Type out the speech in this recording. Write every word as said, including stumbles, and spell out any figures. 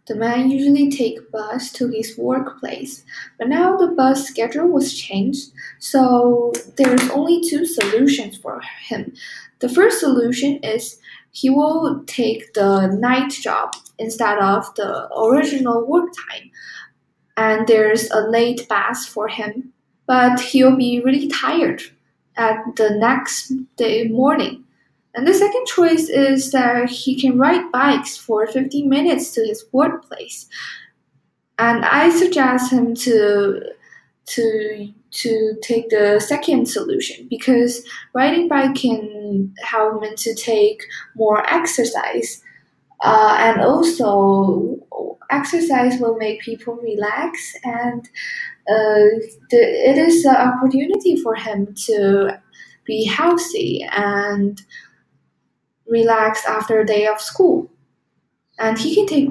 The man usually take bus to his workplace, but now the bus schedule was changed, so there's only two solutions for him. The first solution is he will take the night job instead of the original work time, and there's a late bus for him, but he'll be really tired at the next day morning. And the second choice is that he can ride bikes for fifteen minutes to his workplace. And I suggest him to to to take the second solution because riding bike can help him to take more exercise. Uh, and also, exercise will make people relax, and uh, the, it is an opportunity for him to be healthy and relax after a day of school. And he can take